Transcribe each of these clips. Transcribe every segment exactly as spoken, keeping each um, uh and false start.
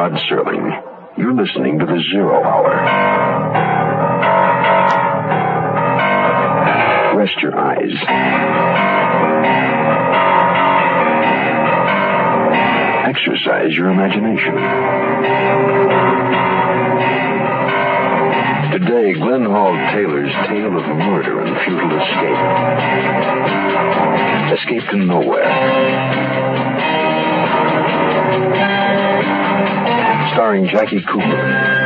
Rod Serling. You're listening to the Zero Hour. Rest your eyes. Exercise your imagination. Today, Glenn Hall Taylor's tale of murder and futile escape. Escape to nowhere. Starring Jackie Cooper.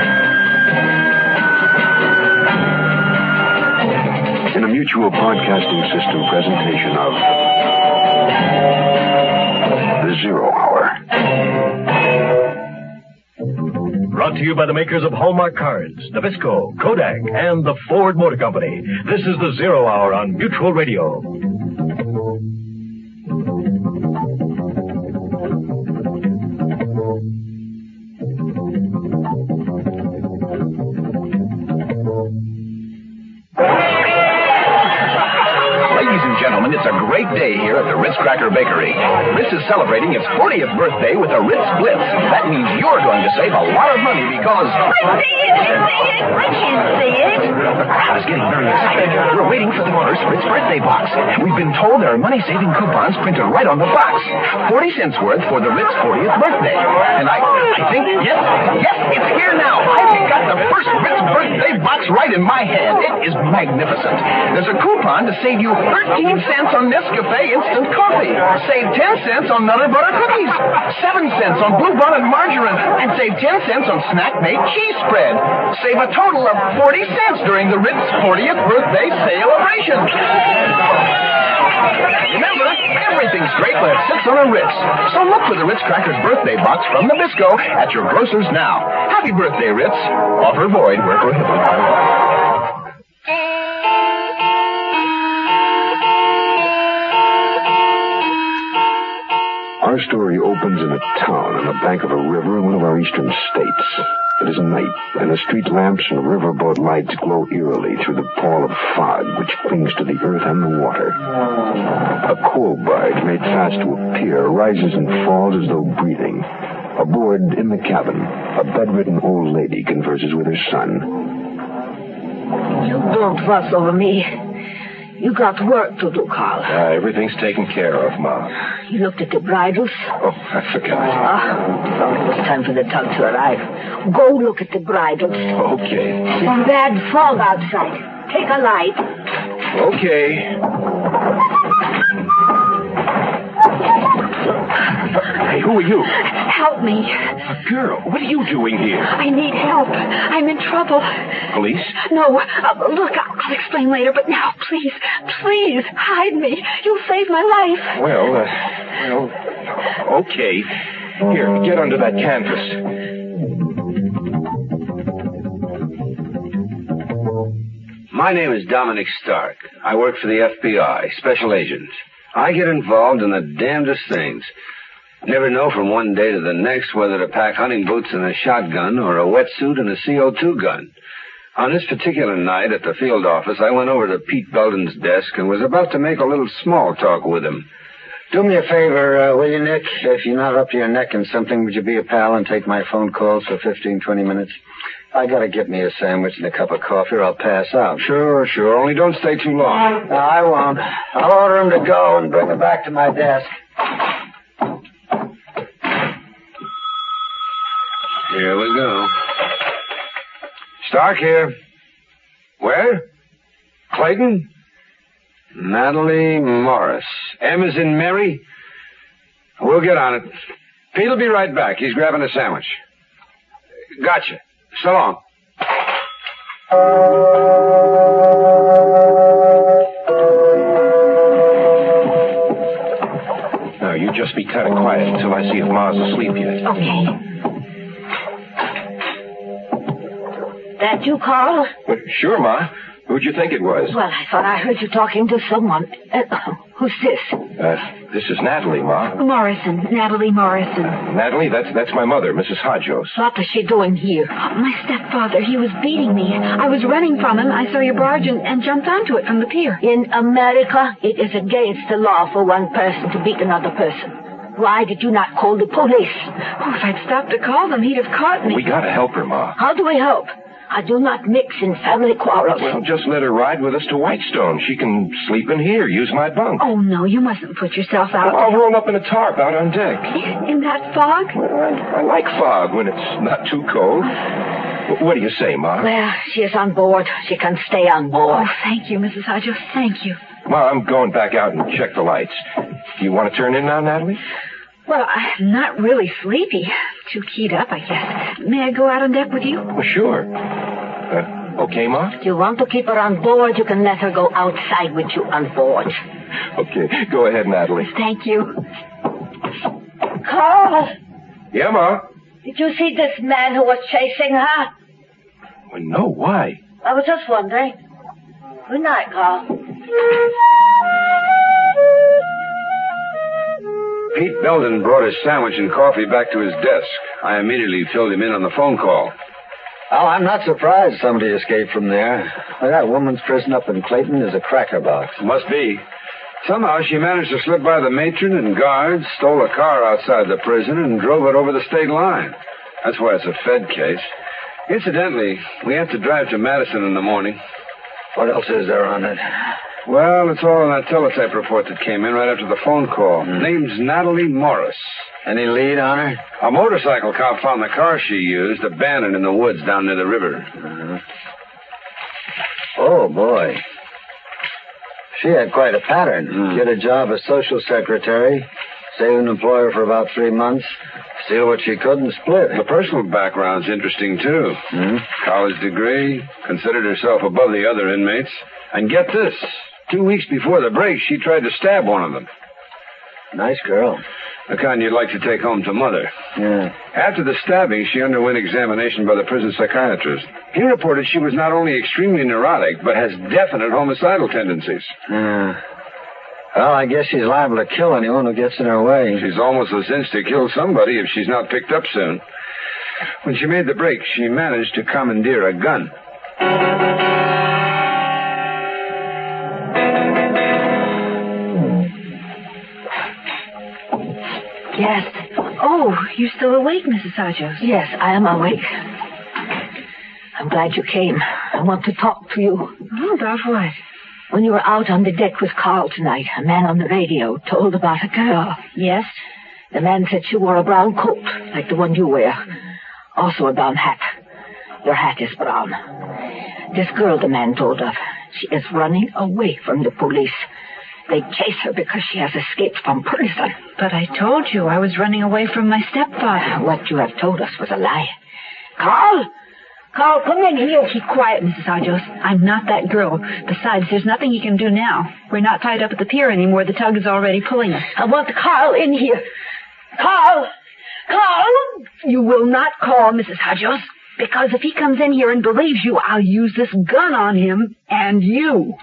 In a Mutual Podcasting System presentation of The Zero Hour. Brought to you by the makers of Hallmark Cards, Nabisco, Kodak, and the Ford Motor Company. This is the Zero Hour on Mutual Radio. Gentlemen, it's a great day here at the Ritz Cracker Bakery. Ritz is celebrating its fortieth birthday with a Ritz Blitz. That means you're going to save a lot of money because... I see it! I see it! I can't see it! The crowd is getting very excited. We're waiting for the first Ritz birthday box. And we've been told there are money-saving coupons printed right on the box. forty cents worth for the Ritz fortieth birthday. And I I think, yes, yes, it's here now. I've got the first Ritz birthday box right in my hand. It is magnificent. There's a coupon to save you thirteen cents on Nescafe instant coffee. Save ten cents on Nutter Butter cookies. seven cents on Blue Bonnet margarine. And save ten cents on Snack Made cheese spread. Save a total of forty cents during the Ritz fortieth birthday celebration. Remember, everything's great when it sits on a Ritz. So look for the Ritz Crackers birthday box from Nabisco at your grocer's now. Happy birthday, Ritz. Offer void where prohibited by law. Our story opens in a town on the bank of a river in one of our eastern states. It is night, and the street lamps and riverboat lights glow eerily through the pall of fog which clings to the earth and the water. A coal barge made fast to a pier rises and falls as though breathing. Aboard, in the cabin, a bedridden old lady converses with her son. You don't fuss over me. You got work to do, Carl. Uh, everything's taken care of, Ma. You looked at the bridles? Oh, I forgot. Ah, thought it was time for the tug to arrive. Go look at the bridles. Okay. Some bad fog outside. Take a light. Okay. Hey, who are you? Help me. A girl. What are you doing here? I need help. I'm in trouble. Police? No. Uh, look, I'll explain later, but now, please, please, hide me. You'll save my life. Well, uh, well, okay. Here, get under that canvas. My name is Dominic Stark. I work for the F B I, special agent. I get involved in the damnedest things. Never know from one day to the next whether to pack hunting boots and a shotgun or a wetsuit and a C O two gun. On this particular night at the field office, I went over to Pete Belden's desk and was about to make a little small talk with him. Do me a favor, uh, will you, Nick? If you're not up to your neck in something, would you be a pal and take my phone calls for fifteen, twenty minutes? I gotta get me a sandwich and a cup of coffee or I'll pass out. Sure, sure. Only don't stay too long. No, I won't. I'll order him to go and bring him back to my desk. Here we go. Stark here. Where? Clayton? Natalie Morris. M as in Mary? We'll get on it. Pete'll be right back. He's grabbing a sandwich. Gotcha. So long. Now, you just be kind of quiet until I see if Ma's asleep yet. Okay. That you, Carl? Well, sure, Ma. Who'd you think it was? Well, I thought I heard you talking to someone. Uh, who's this? Uh, this is Natalie, Ma. Morrison. Natalie Morrison. Uh, Natalie, that's that's my mother, Missus Hodgos. What is she doing here? My stepfather, he was beating me. I was running from him. I saw your barge and, and jumped onto it from the pier. In America, it is against the law for one person to beat another person. Why did you not call the police? Oh, if I'd stopped to call them, he'd have caught me. We gotta help her, Ma. How do we help? I do not mix in family quarrels. Well, just let her ride with us to Whitestone. She can sleep in here, use my bunk. Oh, no, you mustn't put yourself out. I'll roll up in a tarp out on deck. In that fog? Well, I, I like fog when it's not too cold. What do you say, Ma? Well, she is on board. She can stay on board. Oh, thank you, Missus Hodges. Thank you. Ma, I'm going back out and check the lights. Do you want to turn in now, Natalie? Well, I'm not really sleepy. Too keyed up, I guess. May I go out on deck with you? Well, sure. Uh, okay, Ma? If you want to keep her on board, you can let her go outside with you on board. Okay, go ahead, Natalie. Thank you. Carl! Yeah, Ma? Did you see this man who was chasing her? Well, no, why? I was just wondering. Good night, Carl. Pete Belden brought his sandwich and coffee back to his desk. I immediately filled him in on the phone call. Oh, I'm not surprised somebody escaped from there. Well, that woman's prison up in Clayton is a cracker box. Must be. Somehow she managed to slip by the matron and guards, stole a car outside the prison, and drove it over the state line. That's why it's a Fed case. Incidentally, we have to drive to Madison in the morning. What else is there on it? Well, it's all in that teletype report that came in right after the phone call. Mm. Name's Natalie Morris. Any lead on her? A motorcycle cop found the car she used abandoned in the woods down near the river. Uh-huh. Oh, boy. She had quite a pattern. Mm. Get a job as social secretary, stay with an employer for about three months, steal what she could, and split. The personal background's interesting, too. Mm. College degree, considered herself above the other inmates. And get this, two weeks before the break, she tried to stab one of them. Nice girl. The kind you'd like to take home to Mother. Yeah. After the stabbing, she underwent examination by the prison psychiatrist. He reported she was not only extremely neurotic, but has definite homicidal tendencies. Yeah. Well, I guess she's liable to kill anyone who gets in her way. She's almost a cinch to kill somebody if she's not picked up soon. When she made the break, she managed to commandeer a gun. Yes. Oh, you're still awake, Missus Hodges. Yes, I am awake. I'm glad you came. I want to talk to you. Oh, about what? When you were out on the deck with Carl tonight, a man on the radio told about a girl. Yes? The man said she wore a brown coat, like the one you wear. Also a brown hat. Your hat is brown. This girl the man told of, she is running away from the police. They chase her because she has escaped from prison. But I told you I was running away from my stepfather. What you have told us was a lie. Carl! Carl, come in here. Keep quiet, Missus Hodges. I'm not that girl. Besides, there's nothing you can do now. We're not tied up at the pier anymore. The tug is already pulling us. I want Carl in here. Carl! Carl! You will not call, Missus Hodges. Because if he comes in here and believes you, I'll use this gun on him and you.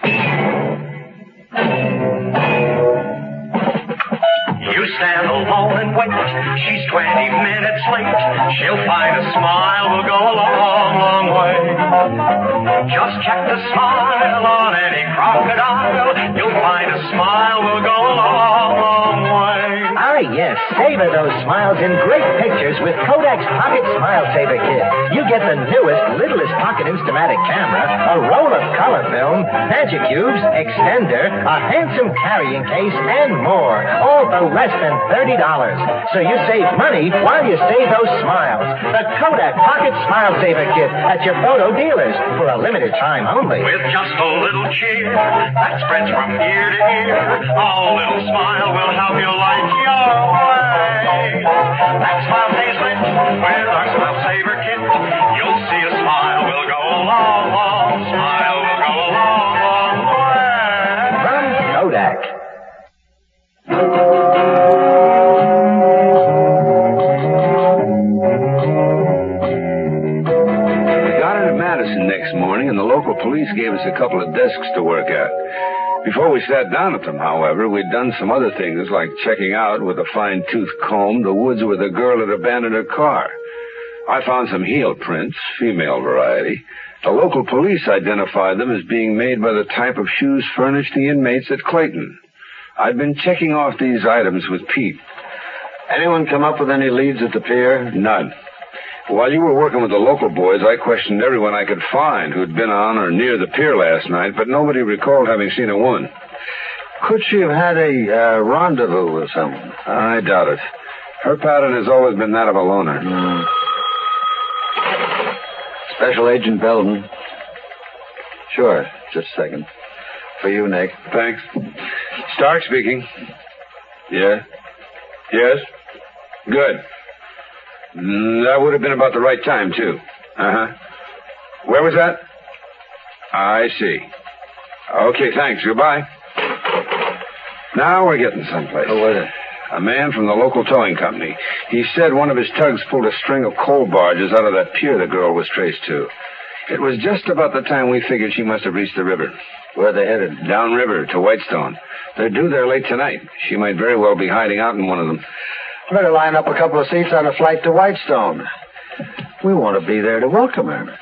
You stand alone and wait. She's twenty minutes late. She'll find a smile will go a long, long way. Just check the smile on any crocodile. You'll find a smile will go a long, long way. Ah, yes. Savor those smiles in great pictures with Kodak's Pocket Smile Saver Kit. You get the newest, littlest pocket Instamatic camera, a roll of color film, magic cubes, extender, a handsome carrying case, and more. All for less than thirty dollars. So you save money while you save those smiles. The Kodak Pocket Smile Saver Kit at your photo dealers for a limited time only. With just a little cheer that spreads from ear to ear, a little smile will help you light your way. That smile stays lit with our Smile Saver Kit. You'll see a smile will go a long, long, smile will go a long, long way. From Kodak. Madison next morning, and the local police gave us a couple of desks to work at. Before we sat down at them, however, we'd done some other things, like checking out with a fine-tooth comb the woods where the girl had abandoned her car. I found some heel prints, female variety. The local police identified them as being made by the type of shoes furnished the inmates at Clayton. I'd been checking off these items with Pete. Anyone come up with any leads at the pier? None. While you were working with the local boys, I questioned everyone I could find who'd been on or near the pier last night, but nobody recalled having seen a woman. Could she have had a uh, rendezvous with someone? I doubt it. Her pattern has always been that of a loner. Mm. Special Agent Belden. Sure, just a second. For you, Nick. Thanks. Stark speaking. Yeah? Yes? Good. Mm, that would have been about the right time, too. Uh-huh. Where was that? I see. Okay, thanks. Goodbye. Now we're getting someplace. Who was it? A man from the local towing company. He said one of his tugs pulled a string of coal barges out of that pier the girl was traced to. It was just about the time we figured she must have reached the river. Where are they headed? Downriver to Whitestone. They're due there late tonight. She might very well be hiding out in one of them. Better line up a couple of seats on a flight to Whitestone. We want to be there to welcome her.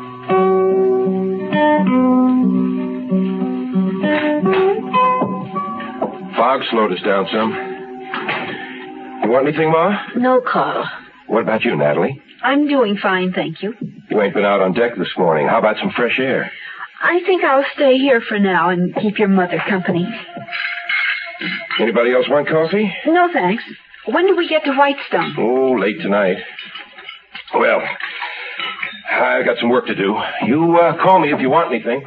Fog slowed us down some. You want anything, Ma? No, Carl. What about you, Natalie? I'm doing fine, thank you. You ain't been out on deck this morning. How about some fresh air? I think I'll stay here for now and keep your mother company. Anybody else want coffee? No, thanks. When do we get to Whitestone? Oh, late tonight. Well, I got some work to do. You uh, call me if you want anything.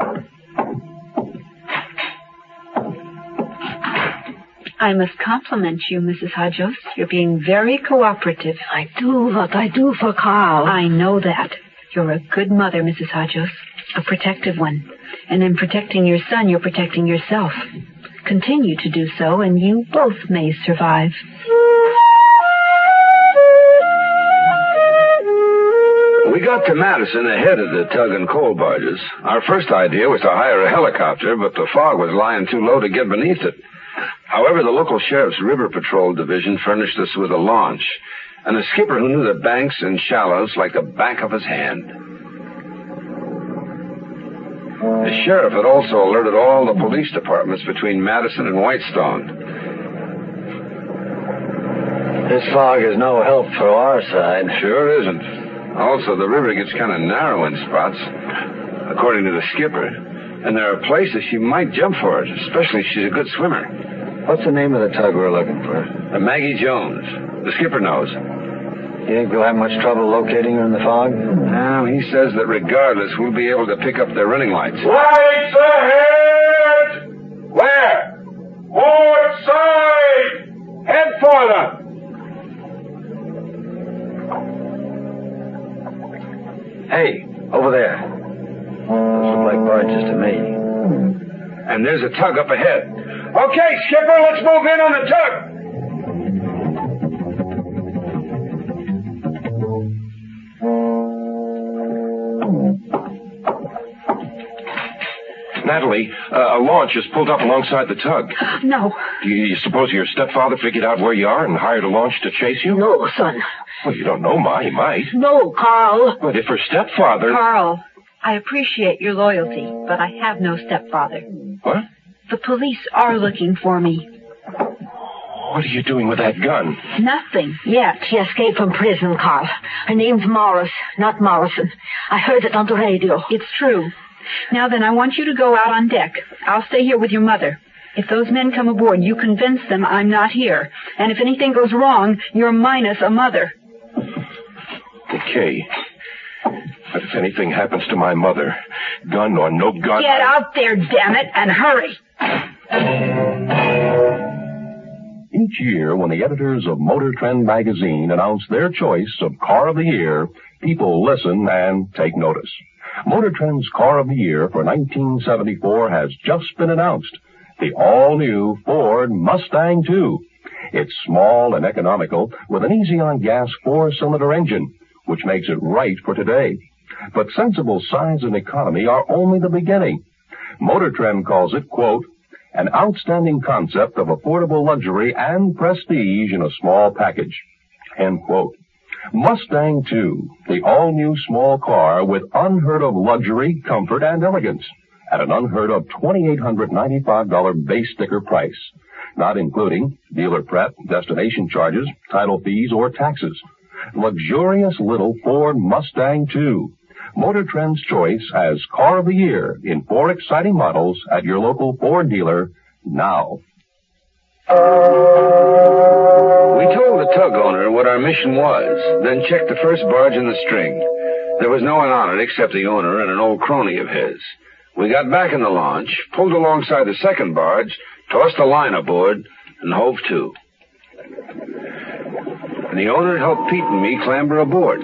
I must compliment you, Missus Hodges. You're being very cooperative. I do what I do for Carl. I know that. You're a good mother, Missus Hodges. A protective one. And in protecting your son, you're protecting yourself. Continue to do so, and you both may survive. We got to Madison ahead of the tug and coal barges. Our first idea was to hire a helicopter, but the fog was lying too low to get beneath it. However, the local sheriff's river patrol division furnished us with a launch, and a skipper who knew the banks and shallows like the back of his hand. The sheriff had also alerted all the police departments between Madison and Whitestone. This fog is no help for our side. Sure isn't. Also, the river gets kind of narrow in spots, according to the skipper. And there are places she might jump for it, especially if she's a good swimmer. What's the name of the tug we're looking for? Uh, Maggie Jones. The skipper knows. You think we'll have much trouble locating her in the fog? Well, he says that regardless, we'll be able to pick up their running lights. Lights ahead! Where? Port side! Head for them! Hey, over there. Those look like barges to me. And there's a tug up ahead. Okay, skipper, let's move in on the tug. Natalie, uh, a launch has pulled up alongside the tug. No. Do you, you suppose your stepfather figured out where you are and hired a launch to chase you? No, son. Well, you don't know, Ma. He might. No, Carl. But if her stepfather... Carl, I appreciate your loyalty, but I have no stepfather. What? The police are looking for me. What are you doing with that gun? Nothing yet. She escaped from prison, Carl. Her name's Morris, not Morrison. I heard it on the radio. It's true. Now then, I want you to go out on deck. I'll stay here with your mother. If those men come aboard, you convince them I'm not here. And if anything goes wrong, you're minus a mother. Okay. But if anything happens to my mother, gun or no gun... Get out there, damn it, and hurry! Each year, when the editors of Motor Trend magazine announce their choice of Car of the Year, people listen and take notice. Motor Trend's Car of the Year for nineteen seventy-four has just been announced. The all-new Ford Mustang two. It's small and economical with an easy-on-gas four-cylinder engine, which makes it right for today. But sensible size and economy are only the beginning. Motor Trend calls it, quote, an outstanding concept of affordable luxury and prestige in a small package, end quote. Mustang two, the all-new small car with unheard-of luxury, comfort, and elegance at an unheard-of two thousand eight hundred ninety-five dollars base sticker price. not including dealer prep, destination charges, title fees, or taxes. Luxurious little Ford Mustang, too. Motor Trend's choice as Car of the Year in four exciting models at your local Ford dealer now. We told the tug owner what our mission was, then checked the first barge in the string. There was no one on it except the owner and an old crony of his. We got back in the launch, pulled alongside the second barge, tossed the line aboard, and hove to. And the owner helped Pete and me clamber aboard.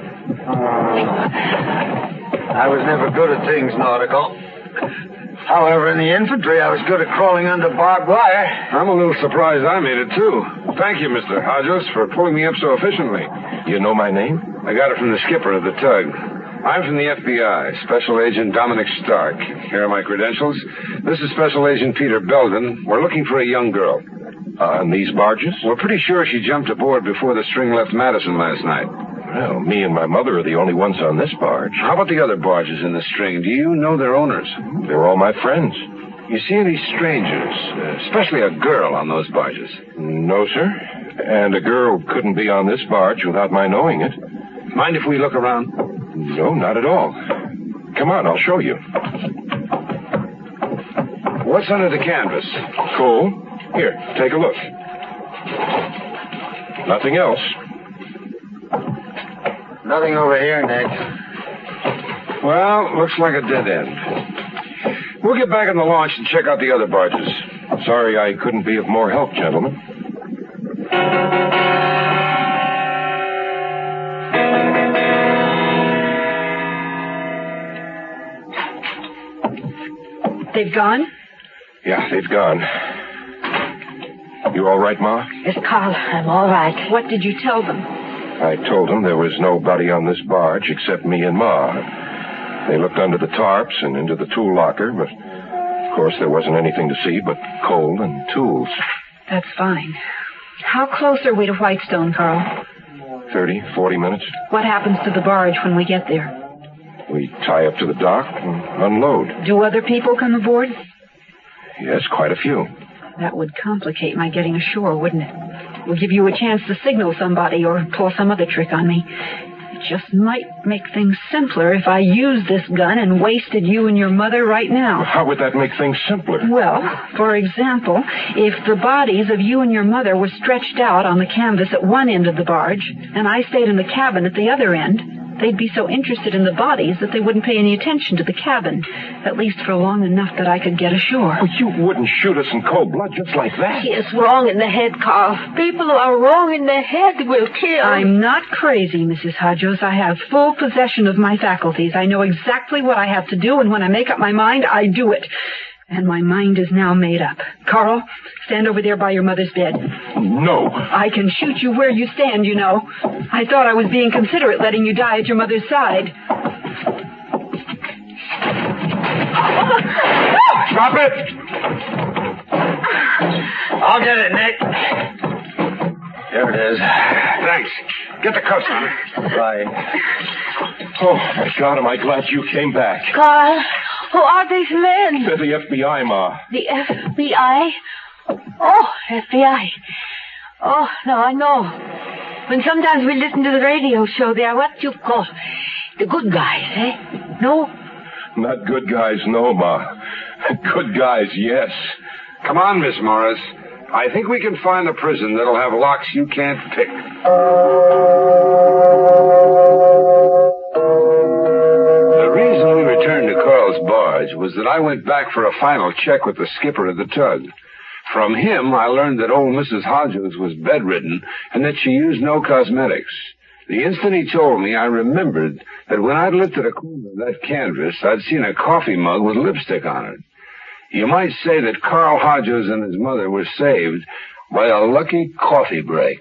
I was never good at things nautical. However, in the infantry, I was good at crawling under barbed wire. I'm a little surprised I made it, too. Thank you, Mister Hodges, for pulling me up so efficiently. You know my name? I got it from the skipper of the tug. I'm from the F B I, Special Agent Dominic Stark. Here are my credentials. This is Special Agent Peter Belden. We're looking for a young girl. Uh, on these barges? We're pretty sure she jumped aboard before the string left Madison last night. Well, me and my mother are the only ones on this barge. How about the other barges in the string? Do you know their owners? They're all my friends. You see any strangers, uh, especially a girl on those barges? No, sir. And a girl couldn't be on this barge without my knowing it. Mind if we look around? No, not at all. Come on, I'll show you. What's under the canvas? Coal. Here, take a look. Nothing else. Nothing over here, Nick. Well, looks like a dead end. We'll get back in the launch and check out the other barges. Sorry I couldn't be of more help, gentlemen. They've gone? Yeah, they've gone. You all right, Ma? Yes, Carl, I'm all right. What did you tell them? I told them there was nobody on this barge except me and Ma. They looked under the tarps and into the tool locker, but of course there wasn't anything to see but coal and tools. That's fine. How close are we to Whitestone, Carl? Thirty, forty minutes. What happens to the barge when we get there? We tie up to the dock and unload. Do other people come aboard? Yes, quite a few. That would complicate my getting ashore, wouldn't it? It would give you a chance to signal somebody or pull some other trick on me. It just might make things simpler if I used this gun and wasted you and your mother right now. How would that make things simpler? Well, for example, if the bodies of you and your mother were stretched out on the canvas at one end of the barge, and I stayed in the cabin at the other end, they'd be so interested in the bodies that they wouldn't pay any attention to the cabin, at least for long enough that I could get ashore. Well, you wouldn't shoot us in cold blood just like that. He is wrong in the head, Carl. People who are wrong in the head will kill. I'm not crazy, Missus Hodges. I have full possession of my faculties. I know exactly what I have to do, and when I make up my mind, I do it. And my mind is now made up. Carl, stand over there by your mother's bed. No. I can shoot you where you stand, you know. I thought I was being considerate letting you die at your mother's side. Stop it! I'll get it, Nick. There it is. Thanks. Get the cuffs on it. Right. Oh, my God, am I glad you came back. Carl, who are these men? They're the F B I, Ma. The F B I? Oh, F B I. Oh, no, I know. When sometimes we listen to the radio show, they are what you call the good guys, eh? No? Not good guys, no, Ma. Good guys, yes. Come on, Miss Morris. I think we can find a prison that'll have locks you can't pick. The reason we returned to Carl's barge was that I went back for a final check with the skipper of the tug. From him, I learned that old Missus Hodges was bedridden and that she used no cosmetics. The instant he told me, I remembered that when I'd lifted a corner of that canvas, I'd seen a coffee mug with lipstick on it. You might say that Carl Hodges and his mother were saved by a lucky coffee break.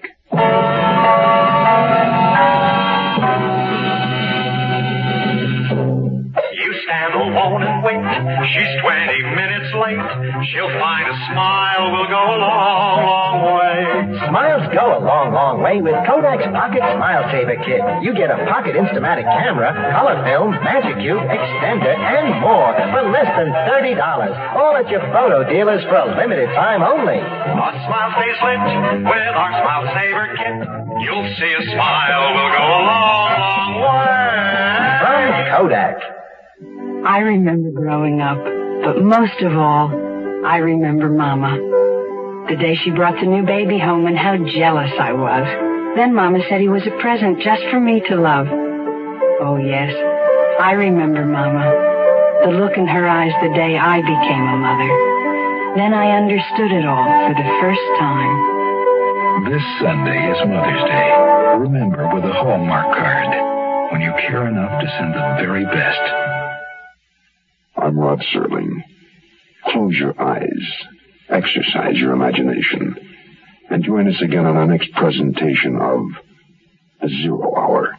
You stand alone and wait. She's twenty minutes late. She'll find a smile will go a long, long way. Smiles go a long, long way with Kodak's Pocket Smile Saver Kit. You get a Pocket Instamatic camera, color film, Magic Cube, extender, and more for less than thirty dollars. All at your photo dealers for a limited time only. On Smile Stays Lit with our Smile Saver Kit. You'll see a smile will go a long, long way. From Kodak. I remember growing up, but most of all, I remember Mama. The day she brought the new baby home and how jealous I was. Then Mama said he was a present just for me to love. Oh, yes, I remember Mama. The look in her eyes the day I became a mother. Then I understood it all for the first time. This Sunday is Mother's Day. Remember with a Hallmark card, when you care enough to send the very best. I'm Rod Serling. Close your eyes, exercise your imagination, and join us again on our next presentation of Zero Hour.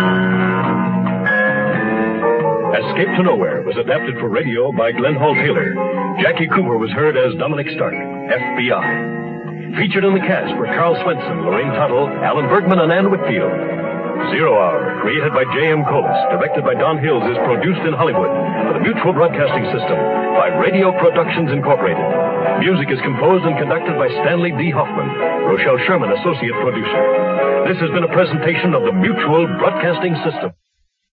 Escape to Nowhere was adapted for radio by Glenn Hall Taylor. Jackie Cooper was heard as Dominic Stark, F B I. Featured in the cast were Carl Swenson, Lorraine Tuttle, Alan Bergman, and Ann Whitfield. Zero Hour, created by J M Colas, directed by Don Hills, is produced in Hollywood for the Mutual Broadcasting System by Radio Productions Incorporated. Music is composed and conducted by Stanley D. Hoffman, Rochelle Sherman, associate producer. This has been a presentation of the Mutual Broadcasting System.